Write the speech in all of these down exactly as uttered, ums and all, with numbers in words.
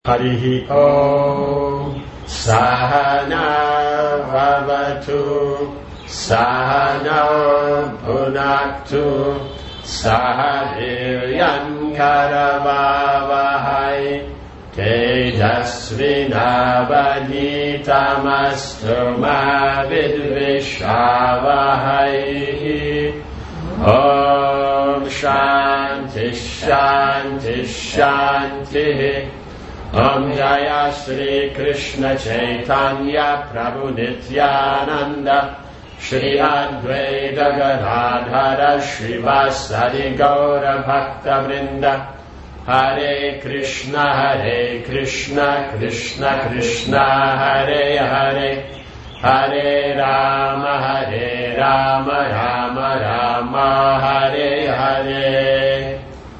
Harihi Om Sahana Bhavatu Sahana Bhunaktu Sahaviryan Karavavahai Tejasvinavaditamastu ma vidvishavahai. Om Shanti Shanti Shanti. Om Jaya Shri Krishna Chaitanya Prabhu Nityananda Shri Advaita Gadadhara Shrivasadi Gaura Bhakta Vrinda. Hare Krishna Hare Krishna Krishna Krishna Hare Hare Hare Rama Hare Rama Rama Rama Hare Hare.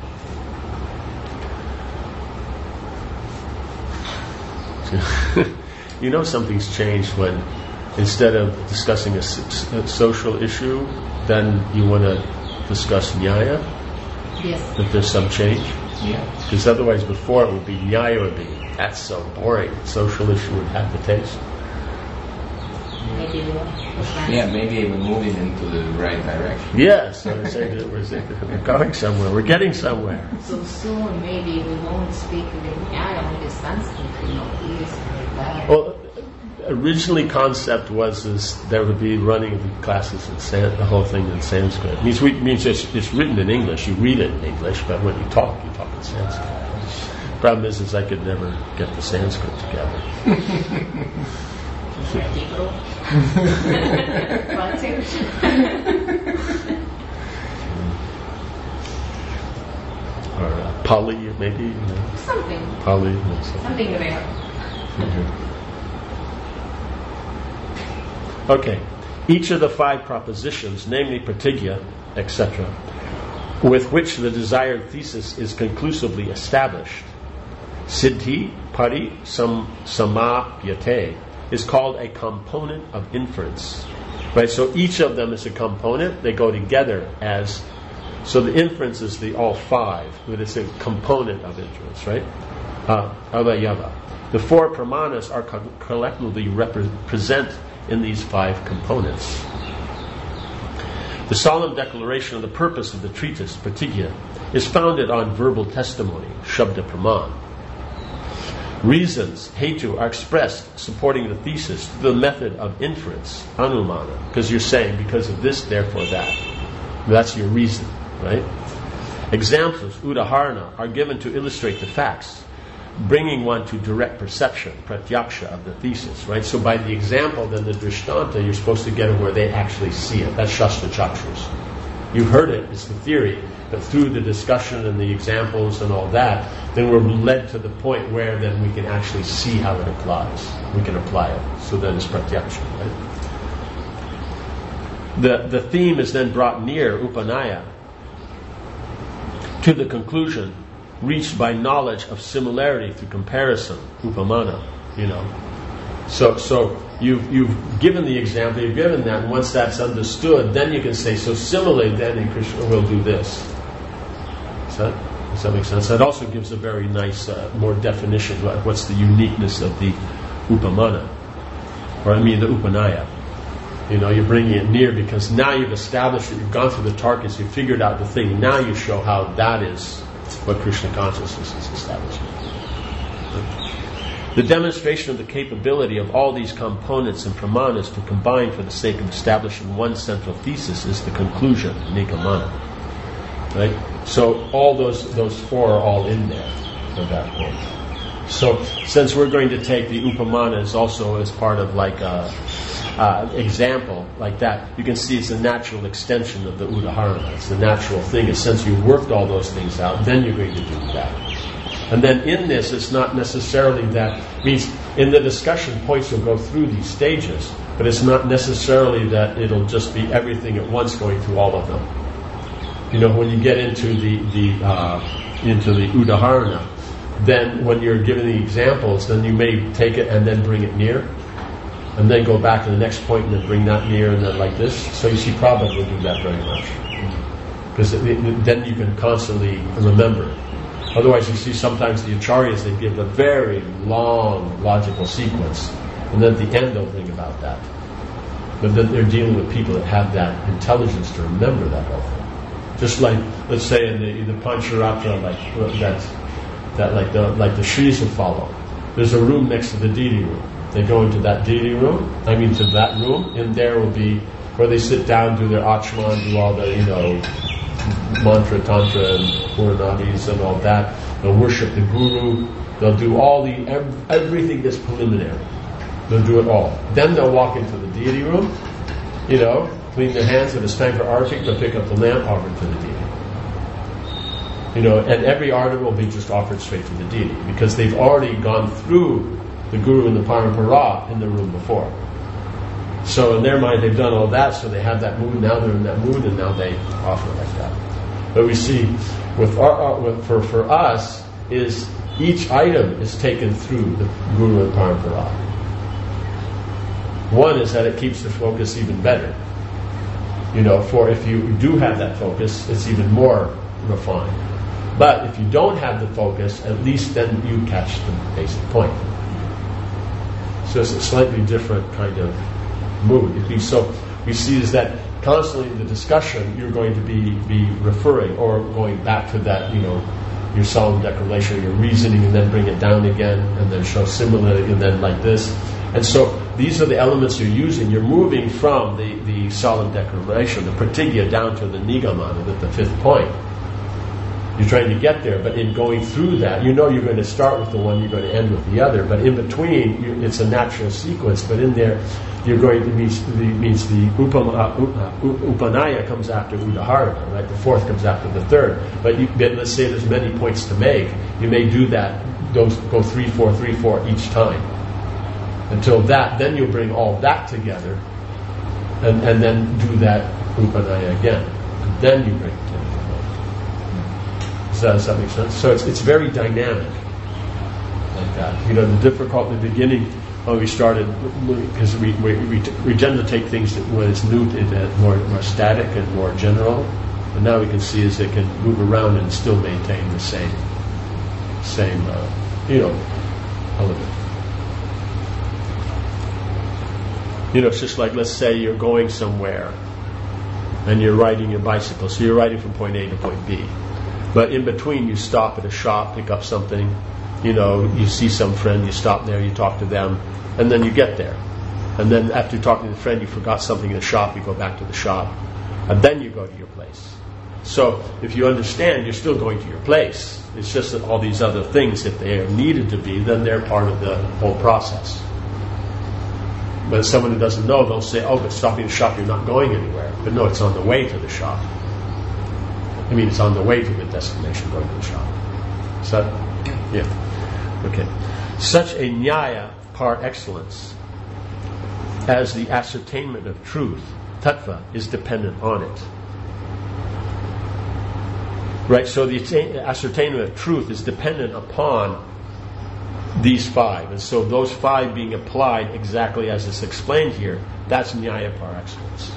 You know something's changed when instead of discussing a, a social issue, then you want to discuss nyaya? Yes. That there's some change? Yeah. Because otherwise before it would be nyaya would be, that's so boring. Social issue would have the taste. Maybe yeah, maybe we're moving into the right direction. Yes, I would say that we're, we're going somewhere. We're getting somewhere. So soon maybe we won't speak the Nyaya, only Sanskrit, you know, this like that. Well, originally concept was is there would be running the classes in San, the whole thing in Sanskrit. It means we, means it's, it's written in English. You read it in English, but when you talk, you talk in Sanskrit. Problem is, is I could never get the Sanskrit together. Or uh, Pali, maybe, you know. Something. Pali. Something rare. Mm-hmm. Okay. Each of the five propositions, namely pratigya, et cetera, with which the desired thesis is conclusively established, siddhi, pari, sam, samapyate, is called a component of inference. Right? So each of them is a component. They go together as... So the inference is the all five, but it's a component of inference, right? Uh, avayava. The four pramanas are co- collectively represent in these five components. The solemn declaration of the purpose of the treatise, pratigya, is founded on verbal testimony, shabda praman. Reasons, hetu, are expressed supporting the thesis through the method of inference, anumana, because you're saying because of this, therefore that. That's your reason, right? Examples, udaharana, are given to illustrate the facts, bringing one to direct perception, pratyaksha, of the thesis, right? So by the example, then the drishtanta, you're supposed to get it where they actually see it. That's shastra chakshus. You've heard it, it's the theory, but through the discussion and the examples and all that, then we're led to the point where then we can actually see how it applies. We can apply it. So then it's pratyaksha, right? The, the theme is then brought near upanaya to the conclusion reached by knowledge of similarity through comparison, upamana, you know. So so you've, you've given the example, you've given that, and once that's understood, then you can say, so similarly then in Krishna we'll do this. Does that, does that make sense? That also gives a very nice, uh, more definition, like what's the uniqueness of the upamana, or I mean the upanaya. You know, you're bringing it near because now you've established it, you've gone through the targets, you've figured out the thing, now you show how that is what Krishna consciousness is establishing. The demonstration of the capability of all these components and pramanas to combine for the sake of establishing one central thesis is the conclusion, nigamana. Right? So all those those four are all in there at that point. So since we're going to take the upamanas also as part of like a, a example like that, you can see it's a natural extension of the udaharana. It's the natural thing. And since you worked all those things out, then you're going to do that. And then in this, it's not necessarily that, means in the discussion points you'll go through these stages, but it's not necessarily that it'll just be everything at once going through all of them. You know, when you get into the, the uh, into the udaharana, then when you're giving the examples, then you may take it and then bring it near, and then go back to the next point and then bring that near, and then like this. So you see Prabhupada will do that very much. Because then you can constantly remember. Otherwise, you see sometimes the acharyas, they give a very long logical sequence, and then at the end they'll bring about that. But then they're dealing with people that have that intelligence to remember that whole thing. Just like, let's say in the, the Pancharatra, like that's that like the like the Shris would follow. There's a room next to the deity room. They go into that deity room. I mean, to that room, and there will be where they sit down, do their achman, do all the you know mantra, tantra, and puranadis and all that. They'll worship the guru. They'll do all the ev- everything that's preliminary. They'll do it all. Then they'll walk into the deity room, you know, clean their hands, and it's time for artik. They'll pick up the lamp, offer it to the deity. You know, and every artik will be just offered straight to the deity because they've already gone through the guru and the parampara in the room before. So in their mind, they've done all that, so they have that mood. Now they're in that mood, and now they offer like that. But we see, with our, with, for for us, is each item is taken through the guru and parampara. One is that it keeps the focus even better. You know, for if you do have that focus, it's even more refined. But if you don't have the focus, at least then you catch the basic point. So it's a slightly different kind of mood. If you, so we see is that constantly in the discussion you're going to be, be referring or going back to that, you know, your solemn declaration, your reasoning, and then bring it down again, and then show similarly, and then like this. And so these are the elements you're using. You're moving from the, the solemn declaration, the pratigya, down to the nigamana, at the fifth point. You're trying to get there, but in going through that, you know you're going to start with the one, you're going to end with the other, but in between, you, it's a natural sequence, but in there, you're going to means the, means the upama, uh, upanaya comes after udaharana, right? The fourth comes after the third. But, you, but let's say there's many points to make. You may do that, those go three, four, three, four each time. Until that, then you'll bring all that together, and, and then do that upanaya again. And then you bring it together. Does that, does that make sense? So it's it's very dynamic, like that. You know, the difficult in the beginning when we started, because we we, we we tend to take things that when it's new, it more more static and more general. But now we can see as it can move around and still maintain the same same uh, you know element. You know, it's just like, let's say you're going somewhere and you're riding your bicycle. So you're riding from point A to point B. But in between, you stop at a shop, pick up something, you know, you see some friend, you stop there, you talk to them, and then you get there. And then after talking to the friend, you forgot something in the shop, you go back to the shop, and then you go to your place. So if you understand, you're still going to your place. It's just that all these other things, if they are needed to be, then they're part of the whole process. But someone who doesn't know, they'll say, oh, but stopping at the shop, you're not going anywhere. But no, it's on the way to the shop. I mean, it's on the way to the destination, going to the shop. Is that? Yeah. Okay. Such a nyaya par excellence as the ascertainment of truth, tattva, is dependent on it. Right? So the ascertainment of truth is dependent upon these five. And so those five being applied exactly as it's explained here, that's nyaya par excellence.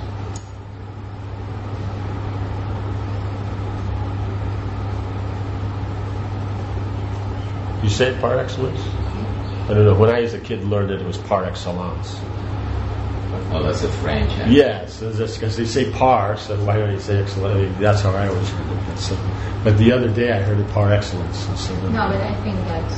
You say it par excellence? I don't know. When I was a kid learned it, it was par excellence. Oh, that's a French. Huh? Yes, because they say par, so why don't you say excellence? That's how I always heard it. So, but the other day I heard it par excellence. And so no, but I think that's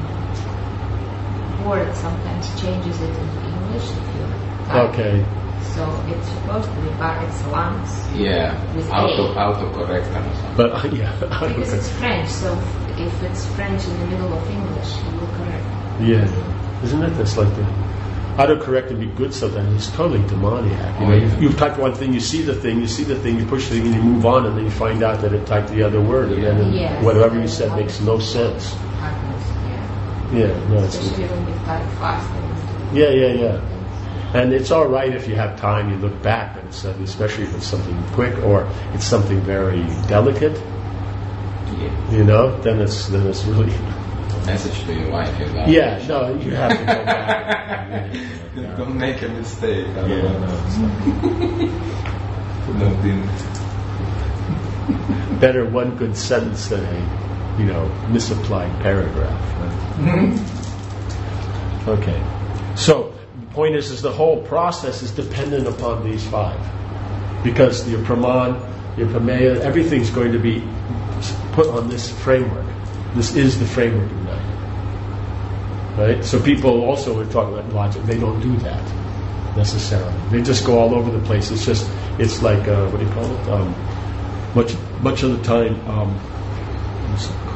um, word sometimes changes it into English. If you okay. So it's supposed to be par excellence. Yeah, with auto A. autocorrect or something. But uh, yeah, Because it's French, so if it's French in the middle of English, you will correct. yeah, isn't it? That's like the autocorrect can be good sometimes. It's totally demoniac. You know, Oh, yeah. you've, you've typed one thing, you see the thing, you see the thing, you push the thing, and you move on, and then you find out that it typed the other word, and then Yes. whatever you said makes no sense. Yeah. Yeah, no, it's Especially when you type fast. yeah, yeah, yeah. And it's all right if you have time, you look back, and it's, uh, especially if it's something quick or it's something very delicate. Yeah. You know, then it's then it's really. Message to your wife. You know. Yeah, no, you have to go back. Yeah. Don't make a mistake. Yeah, no, it's not. Don't do- Better one good sentence than a you know, misapplied paragraph. Right? Okay. So the point is, is the whole process is dependent upon these five, because your praman, your pameya, everything's going to be put on this framework. This is the framework of Nyaya. Right? So people also are talking about logic. They don't do that necessarily. They just go all over the place. It's just, it's like, uh, what do you call it? Um, much, much of the time, um, what's it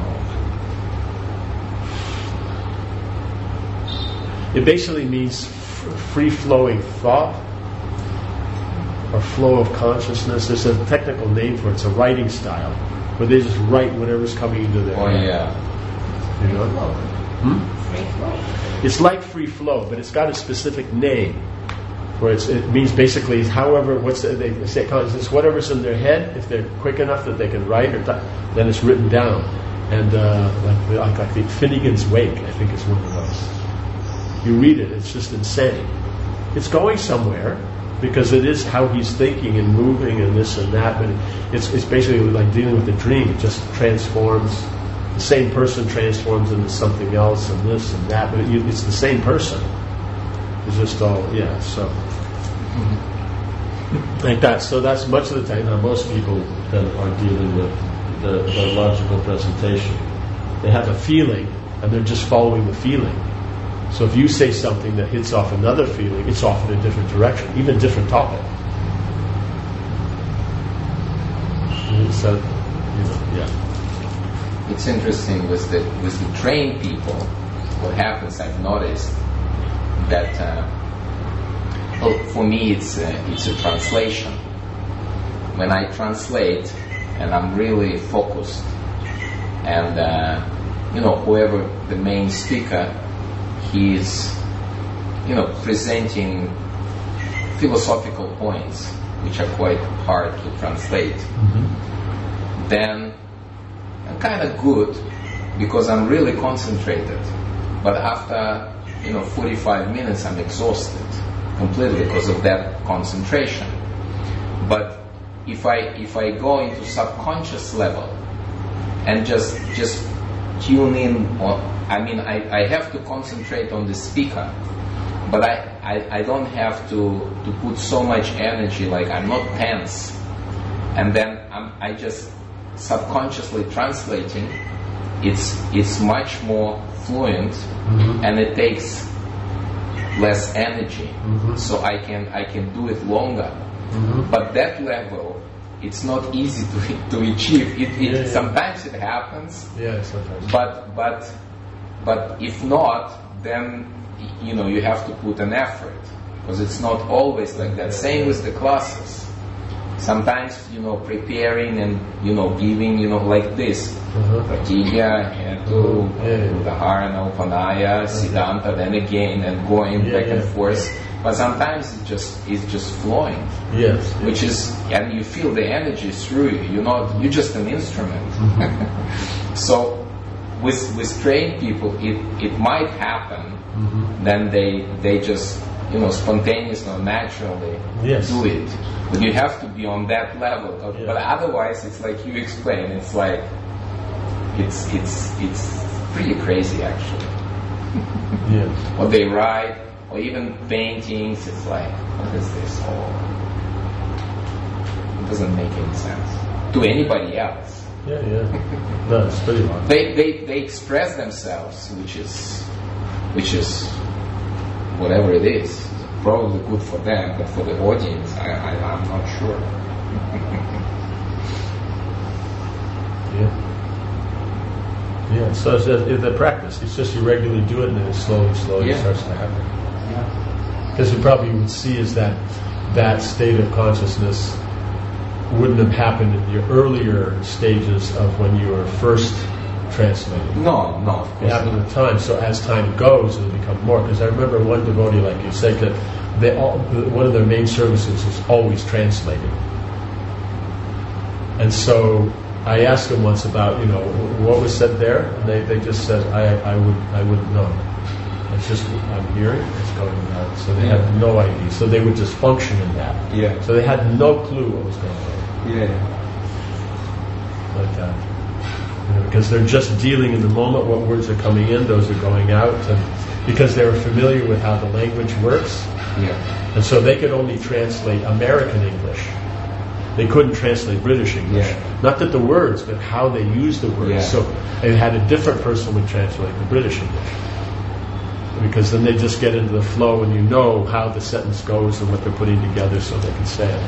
called? It basically means f- free-flowing thought or flow of consciousness. There's a technical name for it. It's a writing style where they just write whatever's coming into their Oh head. yeah. You know? Hmm? Free flow. It's like free flow, but it's got a specific name, where it's, it means basically however, what's the, they say consciousness, whatever's in their head, if they're quick enough that they can write, or th- then it's written down. And uh, like, like I think Finnegan's Wake, I think is one of those. You read it, it's just insane. It's going somewhere, because it is how he's thinking and moving and this and that, but it's it's basically like dealing with a dream. It just transforms. The same person transforms into something else and this and that, but it, it's the same person. It's just all, yeah, so. Mm-hmm. Like that. So that's much of the time. Now, most people that are dealing with the, the logical presentation, they have a feeling, and they're just following the feeling. So if you say something that hits off another feeling, it's off in a different direction, even different topic. So, you know, yeah. It's interesting with the with the trained people. What happens? I've noticed that. Uh, well, for me, it's a, it's a translation. When I translate, and I'm really focused, and uh, you know, whoever the main speaker, he is, you know, presenting philosophical points which are quite hard to translate. Mm-hmm. Then I'm kind of good because I'm really concentrated. But after, you know, forty-five minutes, I'm exhausted completely because of that concentration. But if I if I go into subconscious level and just just tune in on, I mean, I, I have to concentrate on the speaker, but I, I, I don't have to, to put so much energy, like I'm not tense. And then I'm, I just subconsciously translating. It's it's much more fluent, mm-hmm. and it takes less energy, mm-hmm. so I can I can do it longer. Mm-hmm. But that level, it's not easy to to achieve. It, it yeah, yeah. Sometimes it happens. Yeah, sometimes. But but but if not, then you know you have to put an effort, because it's not always like that. Same with the classes. Sometimes, you know, preparing and, you know, giving, you know, like this. Pratigya, Hetu, Udahara, Upanaya, Siddhanta, then again, and going yeah, back yeah. and forth. But sometimes it just it's just flowing. Yes. Which is, and you feel the energy through you. You're not, you're just an instrument. Mm-hmm. So, with with trained people, it it might happen. Mm-hmm. Then they they just, you know, spontaneously or naturally yes. do it. But you have to be on that level. Yeah. But otherwise, it's like you explain. It's like it's it's it's pretty crazy, actually. Yeah. Or they write, or even paintings. It's like, what is this? Oh, it doesn't make any sense to anybody else. Yeah, yeah. No, it's pretty hard. They they they express themselves, which is which is whatever it is. Probably good for them, but for the audience, I, I, I'm not sure. yeah. Yeah, so it's, it's the practice. It's just you regularly do it, and then it slowly, slowly yeah. starts to happen. Because you probably would see is that that state of consciousness wouldn't have happened in your earlier stages of when you were first translating. No, no. It happened with time. So as time goes, it'll become more. Because I remember one devotee, like you said, that they all, one of their main services is always translating. And so I asked them once about, you know, what was said there, and they, they just said, I I would I wouldn't know. It's just I'm hearing, it's going out. So they yeah. had no idea. So they would just function in that. Yeah. So they had no clue what was going on. Yeah. Like that. You know, because they're just dealing in the moment what words are coming in, those are going out, and because they were familiar with how the language works. Yeah. And so they could only translate American English. They couldn't translate British English. Yeah. Not that the words, but how they use the words. Yeah. So it had a different person would translate the British English. Because then they just get into the flow and you know how the sentence goes and what they're putting together so they can say it.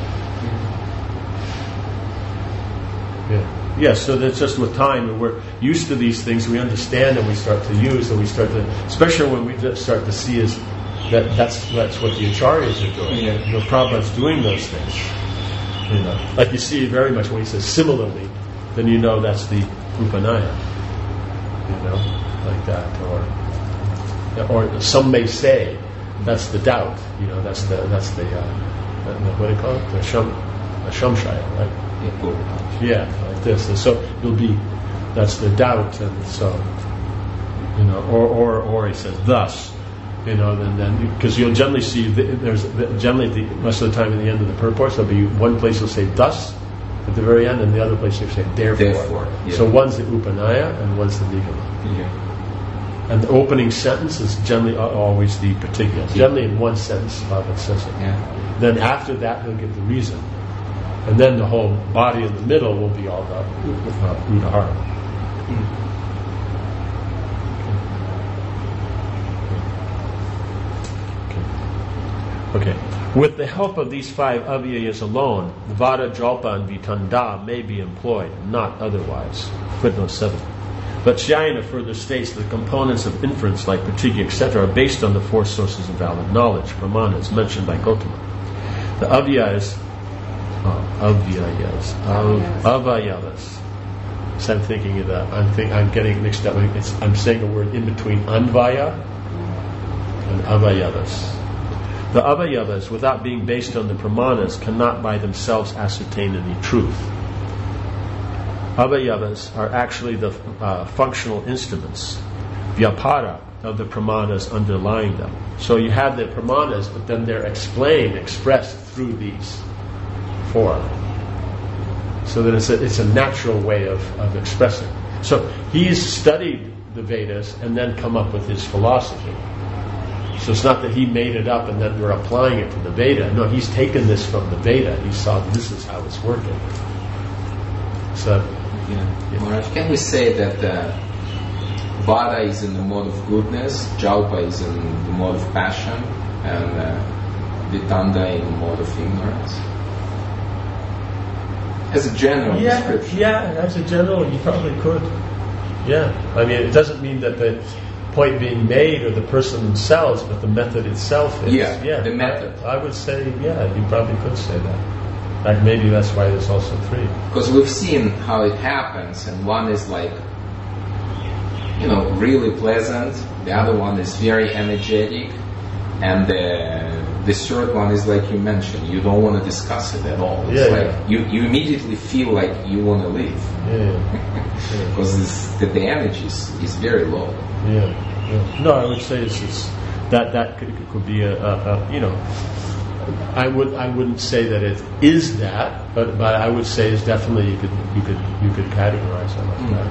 Yeah. Yeah, so that's just with time, and we're used to these things, we understand and we start to use, and we start to, especially when we just start to see is that that's that's what the Acharyas are doing. Yeah. You know, Prabhupada's doing those things. You know, like you see very much when he says similarly, then you know that's the Upanaya. You know, like that, or or some may say that's the doubt. You know, that's the that's the uh, what do you call it? The sham, a shamshaya, right? Yeah, like this. And so it'll be, that's the doubt, and so, you know, or or or he says thus, you know, then then because you'll generally see the, there's the, generally the most of the time in the end of the purports there'll be one place will say thus at the very end, and the other place will say therefore. Therefore, yeah. So one's the Upanaya and one's the Nigama. Yeah. And the opening sentence is generally always the particular. Yeah. Generally in one sentence, Bhagavad says it. Yeah. Then after that he'll give the reason. And then the whole body in the middle will be all about uh, Udahara. Okay. Okay. With the help of these five avyayas alone, Vada, Jalpa, and Vitanda may be employed, not otherwise. Footnote seven. But Jayana further states that the components of inference, like pratigya, et cetera, are based on the four sources of valid knowledge, pramanas, mentioned by Gotama. The avyayas Oh, avyayas, Av- avayavas. So I'm thinking of that. I'm think I'm getting mixed up. It's, I'm saying a word in between anvaya and avayavas. The avayavas, without being based on the pramanas, cannot by themselves ascertain any truth. Avayavas are actually the uh, functional instruments, vyapara, of the pramanas underlying them. So you have the pramanas, but then they're explained, expressed through these form. So that it's a, it's a natural way of, of expressing. So he's studied the Vedas and then come up with his philosophy. So it's not that he made it up and then we're applying it to the Veda. No, he's taken this from the Veda. He saw this is how it's working. So, yeah. Yeah. Maharaj, can we say that uh, Vada is in the mode of goodness, Jalpa is in the mode of passion, and uh, Vitanda in the mode of ignorance? As a general yeah, description. Yeah, as a general, you probably could. Yeah. I mean, it doesn't mean that the point being made or the person themselves, but the method itself is. Yeah, yeah the method. I, I would say, yeah, you probably could say that. In fact, maybe that's why there's also three. Because we've seen how it happens, and one is like, you know, really pleasant, the other one is very energetic, and the The third one is like you mentioned, you don't want to discuss it at all. It's yeah, like yeah. you, you immediately feel like you want to leave. Yeah. Because yeah. the, the energy is, is very low. Yeah. yeah. No, I would say it's, it's that that could, could be a, a, a you know, I would I wouldn't say that it is that, but but I would say it's definitely you could you could you could categorize it like mm. that.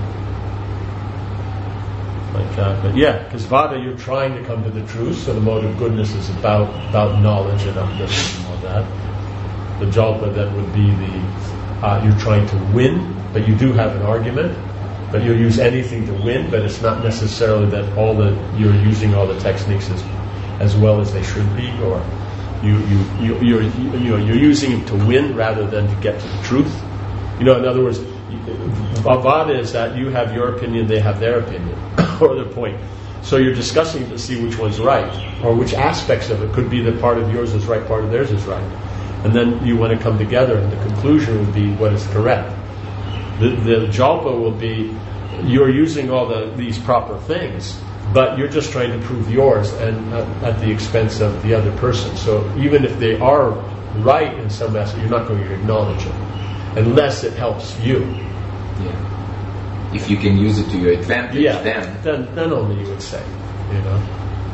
Like that. But yeah, because Vada, you're trying to come to the truth, so the mode of goodness is about about knowledge and upliftment and all that. The Jalpa, that would be the, uh, you're trying to win, but you do have an argument, but you'll use anything to win, but it's not necessarily that all the, you're using all the techniques as, as well as they should be, or you, you, you, you're, you, you know, you're using them to win rather than to get to the truth. You know, in other words, Vada is that you have your opinion, they have their opinion, or their point. So you're discussing to see which one's right, or which aspects of it could be that part of yours is right, part of theirs is right. And then you want to come together, and the conclusion would be what is correct. The, the Jalpa will be, you're using all the, these proper things, but you're just trying to prove yours, and at, at the expense of the other person. So even if they are right in some aspect, you're not going to acknowledge it, unless it helps you. Yeah. If you can use it to your advantage, yeah, then then then only you would say, you know.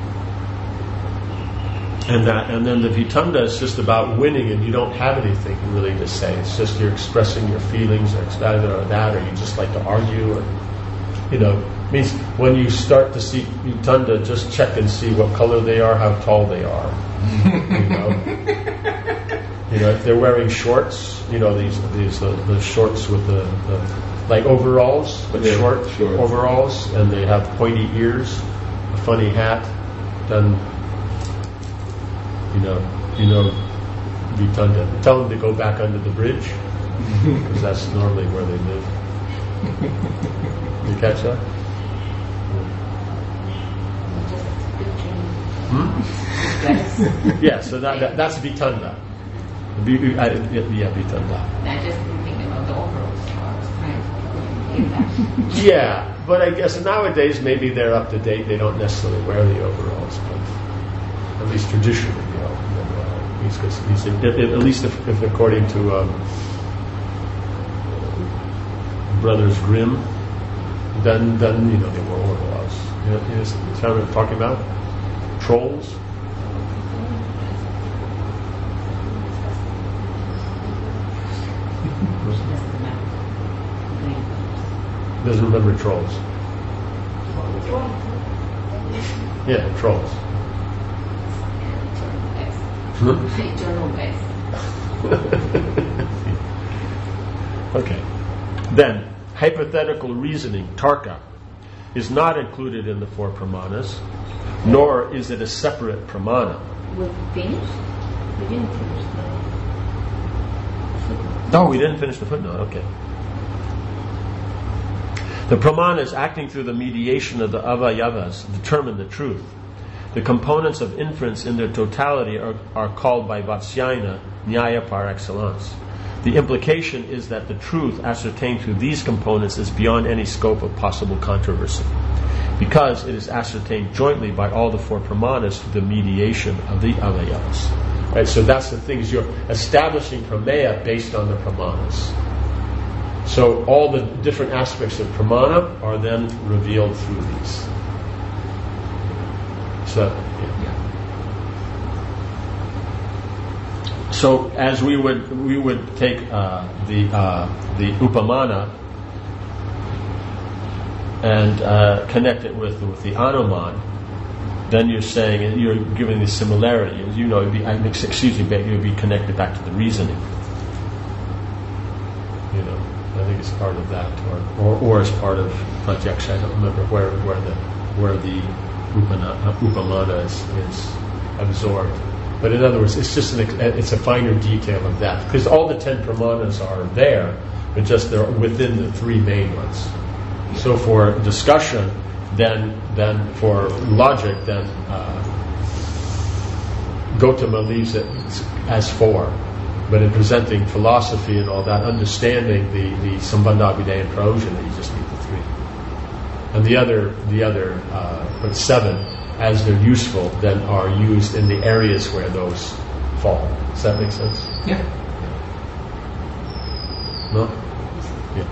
And that, and then the Vitanda is just about winning, and you don't have anything really to say. It's just you're expressing your feelings, or either or that, or you just like to argue, or you know, means when you start to see Vitanda, just check and see what color they are, how tall they are. You know, you know, if they're wearing shorts, you know, these these uh, the shorts with the, the like overalls, but Yeah, short short. overalls, and they have pointy ears, a funny hat, then you know, you know, Vitanda. Tell them to go back under the bridge, because that's normally where they live. You catch that? Hmm? Yeah, so that, that that's Vitanda. V- uh, yeah, Vitanda. I just been thinking about the overalls, so I was trying to get that. Yeah, but I guess nowadays maybe they're up to date. They don't necessarily wear the overalls, but at least traditionally, you know. Uh, he's, he's, at, at least if, if according to um, Brothers Grimm, then then you know they wore overalls. You know, you know what I'm talking about? Trolls. Doesn't remember trolls. Yeah, trolls. Eternal base. Okay. Then, hypothetical reasoning, tarka, is not included in the four pramanas, nor is it a separate pramana. We finished? We didn't finish the... No, we didn't finish the footnote. Okay. The pramanas acting through the mediation of the avayavas determine the truth. The components of inference in their totality are, are called by Vatsyayana nyaya par excellence. The implication is that the truth ascertained through these components is beyond any scope of possible controversy, because it is ascertained jointly by all the four pramanas through the mediation of the avayavas. Right, so that's the thing, is you're establishing prameya based on the pramanas. So all the different aspects of pramana are then revealed through these. So, yeah. So as we would we would take uh, the uh, the upamana and uh, connect it with with the anuman, then you're saying you're giving the similarity. You know, it'd be, excuse me, but it would be connected back to the reasoning. You know. I think it's part of that, or, or, or as part of Pratyaksha. I don't remember where where the where the upana, upamana is, is absorbed. But in other words, it's just an, it's a finer detail of that, because all the ten pramanas are there, but just they're within the three main ones. So for discussion, then then for logic, then uh, Gautama leaves it as four. But in presenting philosophy and all that, understanding the, the Sambandha, Abhidheya, and Prayojana, you just need the three. And the other, the other, uh, but seven, as they're useful, then are used in the areas where those fall. Does that make sense? Yeah. No? Yeah.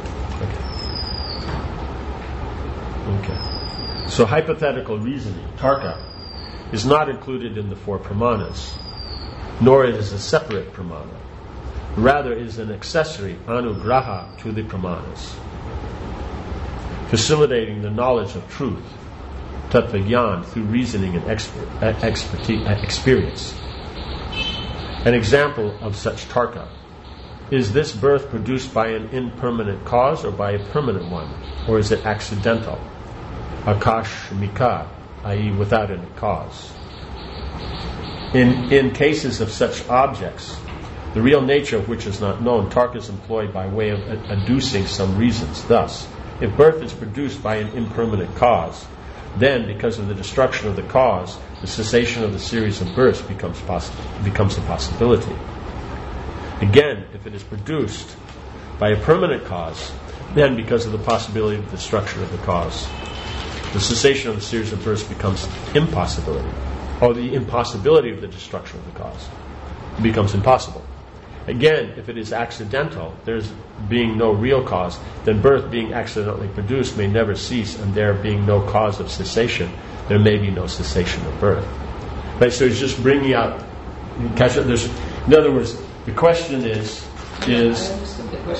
Okay. Okay. So hypothetical reasoning, tarka, is not included in the four pramanas, nor it is a separate pramana. Rather, it is an accessory, anugraha, to the pramanas, facilitating the knowledge of truth, tattva-gyan, through reasoning and exper- expertise, experience. An example of such tarka: is this birth produced by an impermanent cause or by a permanent one, or is it accidental, akashmika, that is without any cause? In, in cases of such objects, the real nature of which is not known, tarka is employed by way of adducing some reasons. Thus, if birth is produced by an impermanent cause, then, because of the destruction of the cause, the cessation of the series of births becomes poss- becomes a possibility. Again, if it is produced by a permanent cause, then, because of the possibility of the destruction of the cause, the cessation of the series of births becomes impossibility. Or the impossibility of the destruction of the cause becomes impossible. Again, if it is accidental, there's being no real cause, then birth being accidentally produced may never cease, and there being no cause of cessation, there may be no cessation of birth. Right, so it's just bringing out, catch it, there's, in other words, the question is, is... I understood the question.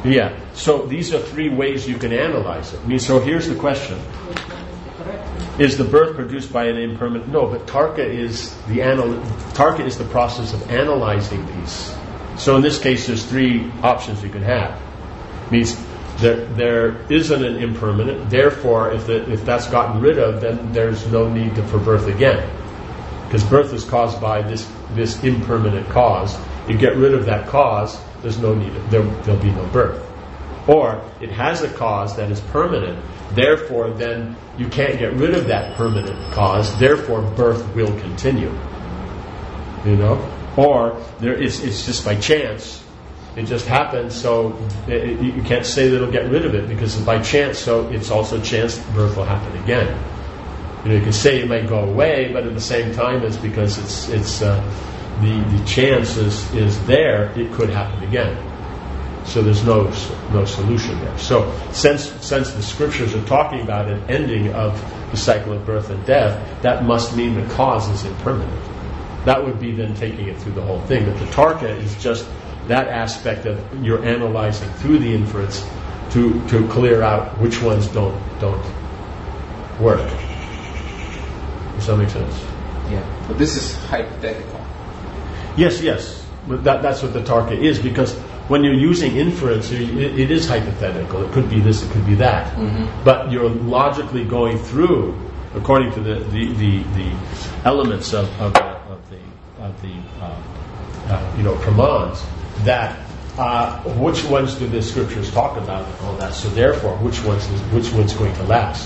Yeah. So these are three ways you can analyze it. I mean, so here's the question: Which one is the correct? is the birth produced by an impermanent? No, but tarka is the anal. Tarka is the process of analyzing these. So in this case, there's three options you can have. It means there there isn't an impermanent. Therefore, if the, if that's gotten rid of, then there's no need to, for birth again, because birth is caused by this this impermanent cause. You get rid of that cause, there's no need. There, there'll be no birth. Or it has a cause that is permanent. Therefore, then you can't get rid of that permanent cause. Therefore, birth will continue. You know, or there is it's just by chance. It just happens, so it, you can't say that it'll get rid of it because it's by chance. So it's also chance birth will happen again. You know, you can say it may go away, but at the same time, it's because it's it's uh, the the chance is, is there. It could happen again. So there's no no solution there. So since since the scriptures are talking about an ending of the cycle of birth and death, that must mean the cause is impermanent. That would be then taking it through the whole thing. But the tarka is just that aspect of you're analyzing through the inference to to clear out which ones don't don't work. Does that make sense? Yeah. But this is hypothetical. Yes, yes. But that, that's what the tarka is, because when you're using inference, it, it is hypothetical. It could be this, it could be that. Mm-hmm. But you're logically going through, according to the the, the, the elements of, of, of the of the uh, uh, you know pramans, that uh, which ones do the scriptures talk about and all that. So therefore, which ones is, which one's going to last?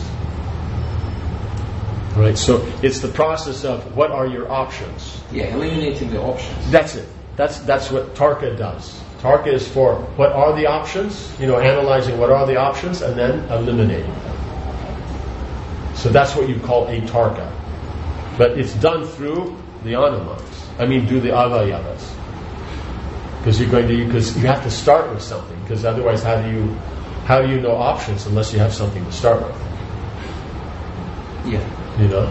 Right. So it's the process of what are your options. Yeah, eliminating the options. That's it. That's that's what tarka does. Tarka is for what are the options, you know, analyzing what are the options and then eliminating them. So that's what you call a tarka. But it's done through the anumans. I mean, do the avayavas. Because you're going to, because you have to start with something. Because otherwise, how do you, how do you know options unless you have something to start with? Yeah. You know.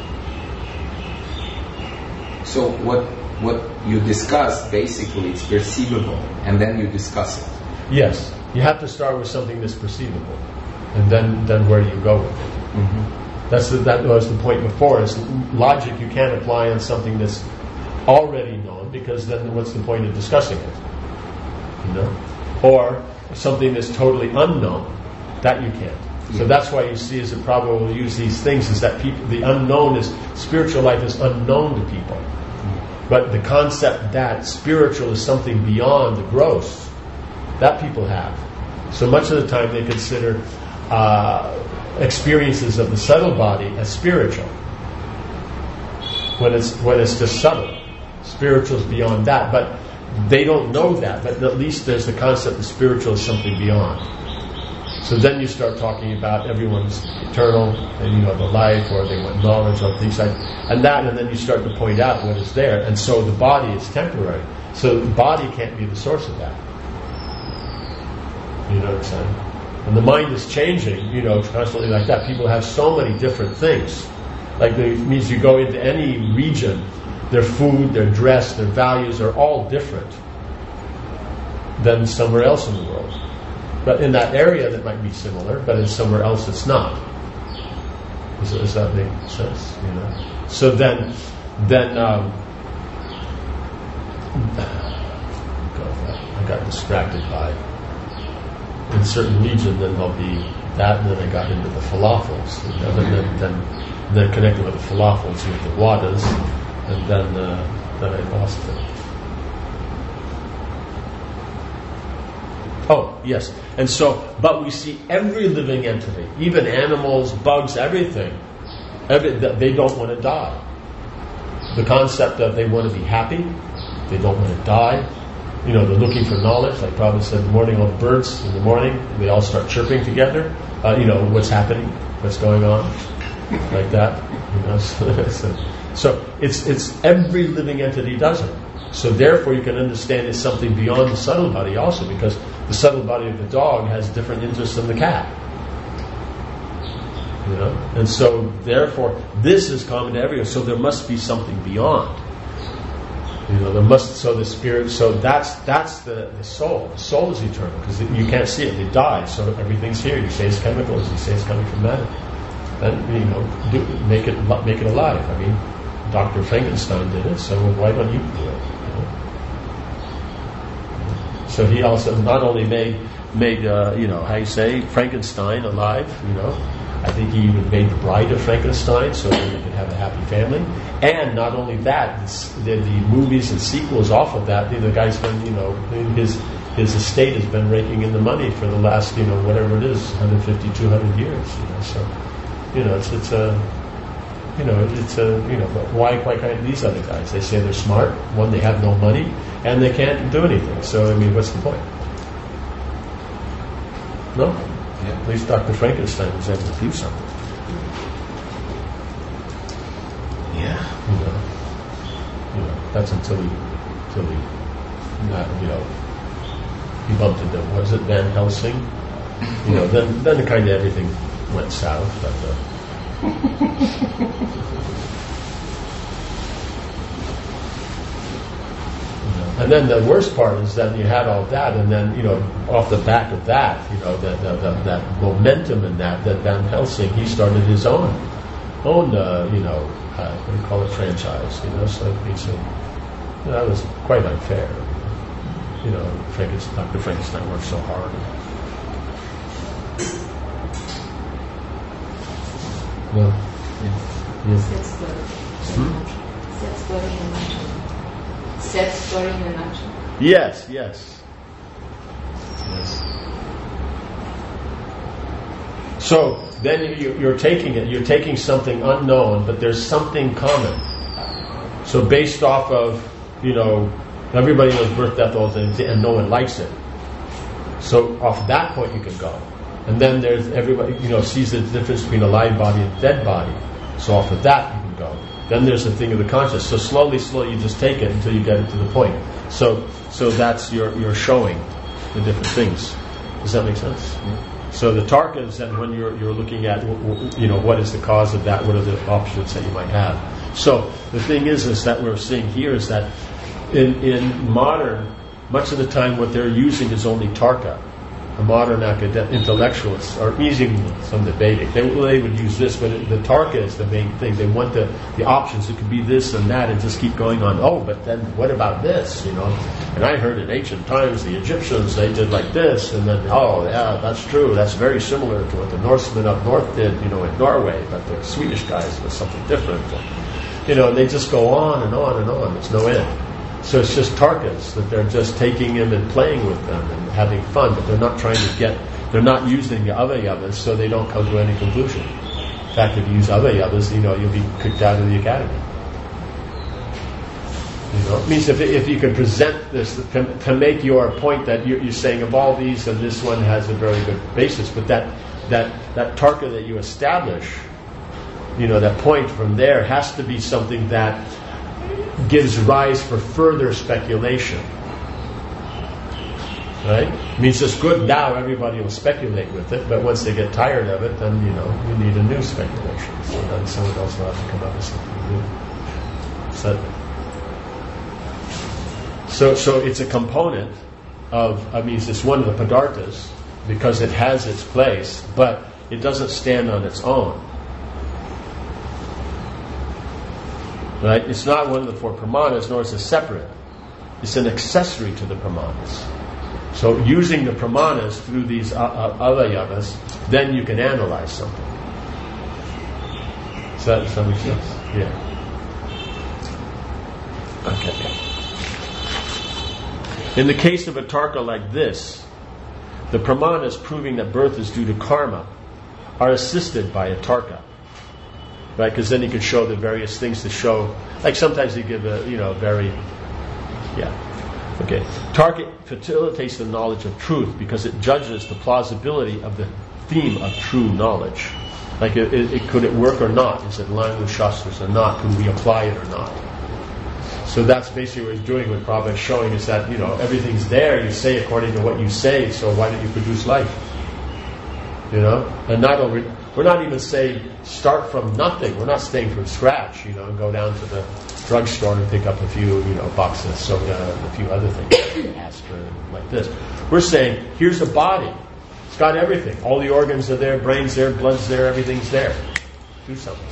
So what what you discuss basically it's perceivable, and then you discuss it. Yes, you have to start with something that's perceivable, and then then where do you go with it? Mm-hmm. That's the, that was the point before. Is logic you can't apply on something that's already known, because then what's the point of discussing it? You know, or something that's totally unknown, that you can't. Yeah. So that's why you see, as a Prabhupada will use these things, is that people, the unknown is spiritual life is unknown to people. But the concept that spiritual is something beyond the gross, that people have. So much of the time they consider uh, experiences of the subtle body as spiritual. When it's when it's just subtle. Spiritual is beyond that. But they don't know that. But at least there's the concept that spiritual is something beyond. So then you start talking about everyone's eternal, and you know the life, or they want knowledge, or things like and that, and then you start to point out what is there. And so the body is temporary. So the body can't be the source of that. You know what I'm saying? And the mind is changing, you know, constantly like that. People have so many different things. Like it means you go into any region, their food, their dress, their values are all different than somewhere else in the world. But in that area that might be similar, but in somewhere else it's not. Does, does that make sense? You know. So then, then um, I got distracted by in certain region. Then there'll be that, and then I got into the falafels, you know, and then then and then connected with the falafels with the wadas, and then uh, then I lost it. Oh, yes. And so, but we see every living entity, even animals, bugs, everything, every, they don't want to die. The concept of they want to be happy, they don't want to die, you know, they're looking for knowledge, like Prabhupada said in the morning, all the birds in the morning, they all start chirping together, uh, you know, what's happening, what's going on, like that, you know. So, so it's, it's every living entity does it. So therefore you can understand it's something beyond the subtle body also, because the subtle body of the dog has different interests than the cat. You know? And so therefore this is common to everyone, so there must be something beyond. You know, there must. So the spirit. So that's that's the, the soul. The soul is eternal because you can't see it. It dies. So everything's here. You say it's chemicals. You say it's coming from matter. Then you know, do, make it make it alive. I mean, Doctor Frankenstein did it. So why don't you do it? You know? So he also not only made made uh, you know how you say Frankenstein alive. You know. I think he even made the bride of Frankenstein so that they could have a happy family. And not only that, the, the movies and sequels off of that, the guy's been, you know, his his estate has been raking in the money for the last, you know, whatever it is, one hundred fifty, two hundred years. You know, so, you know, it's it's a, you know, it's a, you know, but why why can't these other guys? They say they're smart. One, they have no money, and they can't do anything. So I mean, what's the point? No. Yeah. At least Doctor Frankenstein was able to do something. Yeah. You know, you know that's until he, until he, not, you know, he bumped into, was it Van Helsing? You know, then then kind of everything went south. But, uh, And then the worst part is that you had all that, and then, you know, off the back of that, you know, that that, that, that momentum in that, that Van Helsing, he started his own, own, uh, you know, uh, what do you call it, franchise, you know, so he said, you know, that was quite unfair. You know, Frankenstein, Doctor Frankenstein worked so hard. Well, yeah. Yeah. Sad story. Hmm? Sad story in a nutshell. Sad story in a nutshell. Yes, yes. Yes. So then you, you're taking it, you're taking something unknown, but there's something common. So based off of, you know, everybody knows birth, death, all things, and no one likes it. So off that point you can go. And then there's everybody, you know, sees the difference between a live body and a dead body. So off of that you can go. Then there's the thing of the conscious. So slowly, slowly, you just take it until you get it to the point. So, so that's your your showing the different things. Does that make sense? Mm-hmm. So the tarka is then when you're you're looking at, you know, what is the cause of that? What are the options that you might have? So the thing is, is that we're seeing here is that in in modern, much of the time, what they're using is only tarka. The modern academic intellectuals are using some debating. They, they would use this, but it, the tarka is the main thing. They want the, the options. It could be this and that, and just keep going on. Oh, but then what about this? You know, and I heard in ancient times the Egyptians, they did like this, and then oh yeah, that's true. That's very similar to what the Norsemen up north did, you know, in Norway. But the Swedish guys was something different. You know, and they just go on and on and on. There's no end. So it's just tarkas that they're just taking in and playing with them and having fun, but they're not trying to get, they're not using the avayavas, so they don't come to any conclusion. In fact, if you use avayavas, you know, you'll be kicked out of the academy. You know, it means if if you can present this to, to make your point that you're, you're saying of all these, and this one has a very good basis, but that that that tarka that you establish, you know, that point from there has to be something that gives rise for further speculation. Right? It means it's good now, everybody will speculate with it, but once they get tired of it, then, you know, you need a new speculation. So then someone else will have to come up with something new. So, so, so it's a component of, I mean, it's one of the padarthas, because it has its place, but it doesn't stand on its own. Right? It's not one of the four pramanas, nor is it separate. It's an accessory to the pramanas. So using the pramanas through these uh, uh, avayavas, then you can analyze something. Does that, does that make sense? Yeah. Okay. In the case of a tarka like this, the pramanas proving that birth is due to karma are assisted by a tarka. Right, because then you can show the various things to show. Like sometimes you give a, you know, very, yeah, okay. Tarka facilitates the knowledge of truth because it judges the plausibility of the theme of true knowledge. Like, it, it, it, could it work or not? Is it in line with Shastras or not? Could we apply it or not? So that's basically what he's doing with Prabhupada, showing is that, you know, everything's there. You say according to what you say. So why don't you produce life? You know, and not only. We're not even saying start from nothing. We're not starting from scratch, you know, and go down to the drugstore and pick up a few, you know, boxes of soda and a few other things, aspirin, like this. We're saying, here's a body. It's got everything. All the organs are there, brain's there, blood's there, everything's there. Do something.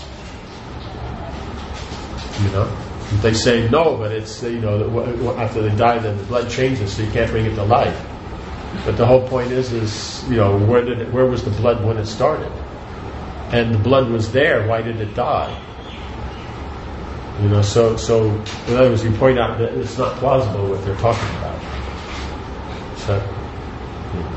You know? If they say no, but it's, you know, after they die, then the blood changes, so you can't bring it to life. But the whole point is, is you know, where did it, where was the blood when it started? And the blood was there. Why did it die? You know, so so in other words, you point out that it's not plausible what they're talking about. So. Yeah.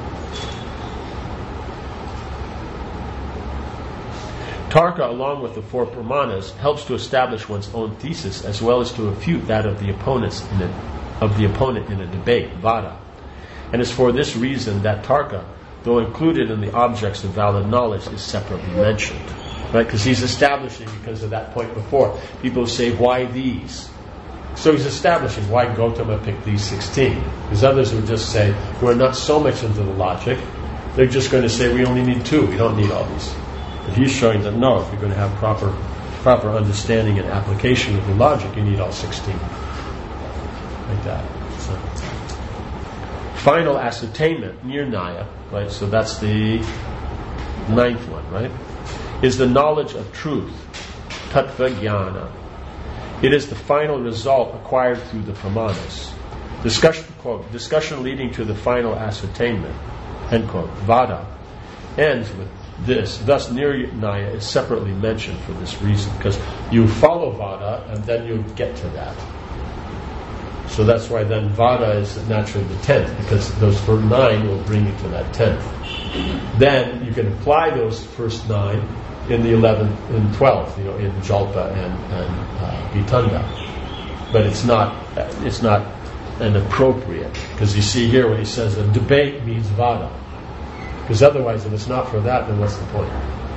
Tarka, along with the four pramanas, helps to establish one's own thesis as well as to refute that of the opponents in a, of the opponent in a debate, vada. And it's for this reason that Tarka, though included in the objects of valid knowledge, is separately mentioned. Right? Because he's establishing, because of that point before, people say, why these? So he's establishing why Gautama picked these sixteen. Because others would just say, we're not so much into the logic, they're just going to say, we only need two, we don't need all these. But he's showing that no, if you're going to have proper proper understanding and application of the logic, you need all sixteen. Like that. So. Final ascertainment, nirnaya, right? So that's the ninth one, right? Is the knowledge of truth, tattva jnana. It is the final result acquired through the pramanas. Discussion, quote, discussion leading to the final ascertainment, end quote, vada, ends with this. Thus, nirnaya is separately mentioned for this reason, because you follow vada and then you get to that. So that's why then vada is naturally the tenth, because those first nine will bring you to that tenth. Then you can apply those first nine in the eleventh and twelfth, you know, in jalpa and, and uh, vitanda. But it's not it's not an appropriate, because you see here when he says a debate means vada. Because otherwise, if it's not for that, then what's the point?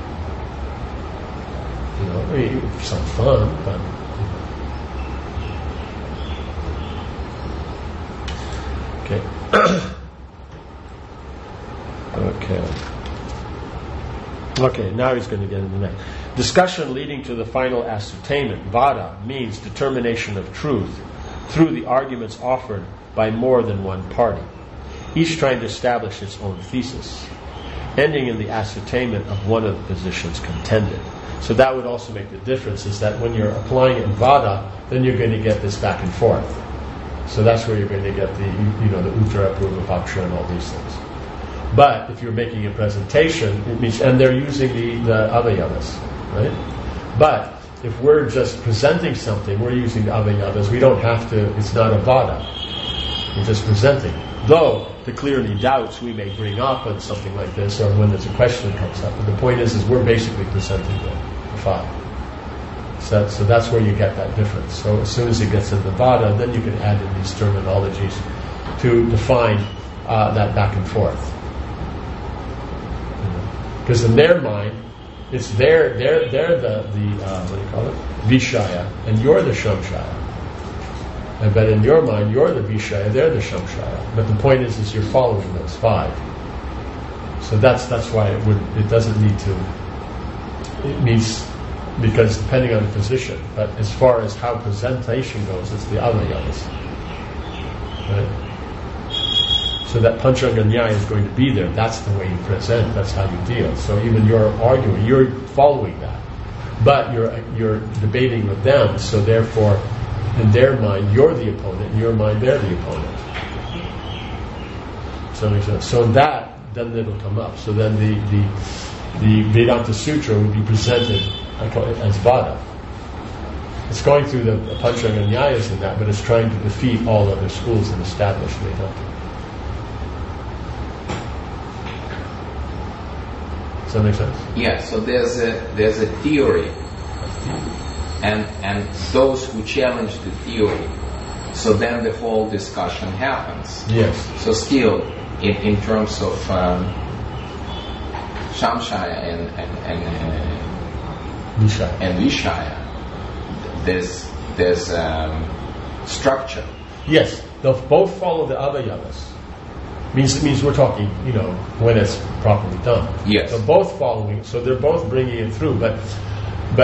You know, I mean, some fun, but. Okay. okay. Okay, now he's going to get into that. Discussion leading to the final ascertainment, vada, means determination of truth through the arguments offered by more than one party, each trying to establish its own thesis, ending in the ascertainment of one of the positions contended. So that would also make the difference, is that when you're applying it in vada, then you're going to get this back and forth. So that's where you're going to get the, you know, the uttara, purva, paksha, and all these things. But if you're making a presentation, it means, and they're using the, the avayavas, right? But if we're just presenting something, we're using the avayavas. We don't have to, it's not a vada. We're just presenting. Though, to clear any doubts we may bring up on something like this, or when there's a question that comes up. But the point is, is we're basically presenting the, the five. So, so that's where you get that difference. So as soon as it gets into vada, then you can add in these terminologies to define uh, that back and forth. Because in their mind, it's their, they're, they're the, the uh, what do you call it? Vishaya, and you're the Shamshaya. And, but in your mind, you're the Vishaya, they're the Shamshaya. But the point is, is you're following those five. So that's that's why it would it doesn't need to. It means, because depending on the position. But as far as how presentation goes, it's the avayavas. Right? So that Panchanga Nyaya is going to be there. That's the way you present. That's how you deal. So even you're arguing, you're following that, but you're you're debating with them. So therefore, in their mind, you're the opponent. In your mind, they're the opponent. So makes sense. So in that, then it'll come up. So then the the the Vedanta Sutra would be presented, I call it, as Vada. It's going through the Panchanga Nyayas in that, but it's trying to defeat all other schools and establish Vedanta. Does that make sense? Yeah, so there's a there's a theory, and and those who challenge the theory, so then the whole discussion happens. Yes. So still, in, in terms of um, Shamshaya and and and, uh, Vishaya. and Vishaya, there's there's um, structure. Yes, they'll both follow the avayavas. Means it means we're talking, you know, when it's properly done. Yes. They're both following, so they're both bringing it through. But, but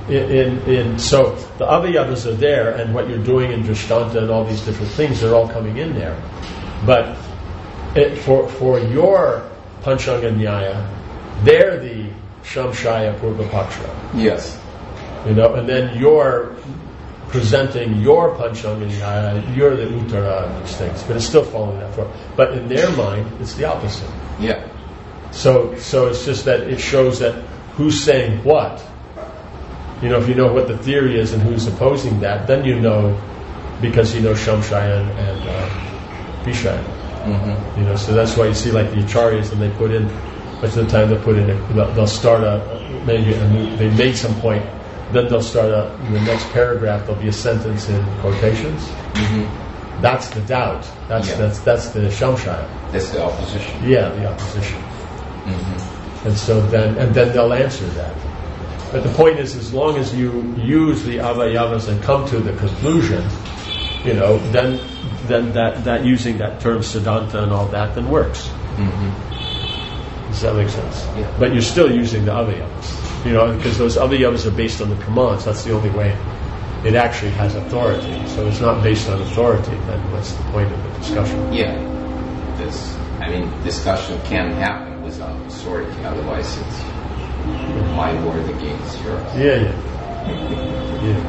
in, in, in so the avayavas are there, and what you're doing in Drishtanta and all these different things, they're all coming in there. But it, for for your Panchanga Nyaya, they're the Shamshaya Purvapaksha. Yes. You know, and then you're presenting your Panchanga Nyaya, you're the Uttara and these things, but it's still following that form. But in their mind, it's the opposite. Yeah. So so it's just that it shows that who's saying what. You know, if you know what the theory is and who's opposing that, then you know, because you know Shamshaya and, and uh, Pishaya. Mm-hmm. You know, so that's why you see like the Acharyas, and they put in, much of the time they put in, a, they'll, they'll start a, maybe a new, they made some point, then they'll start a, in the next paragraph there'll be a sentence in quotations. Mm-hmm. That's the doubt. That's Yeah. that's that's the Shamshaya. That's the opposition. Yeah, the opposition. Mm-hmm. And so then, and then they'll answer that. But the point is, as long as you use the avayavas and come to the conclusion, you know, then then that, that using that term siddhanta and all that then works. Mm-hmm. Does that make sense? Yeah. But you're still using the avayavas, you know, because those avayavas are based on the pramans. That's the only way it actually has authority. So it's not based on authority. Then what's the point of the discussion? Yeah. This, I mean, discussion can happen without authority. Otherwise, it's my word against yours. Yeah, yeah, yeah.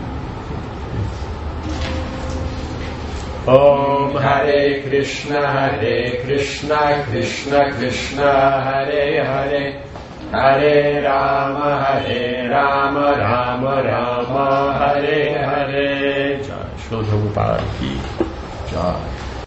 Om Hare Krishna, Hare Krishna, Krishna Krishna, Hare Hare, Hare Rama, Hare Rama, Rama Rama, Hare Hare. Jai Srila Prabhupada ki Jai.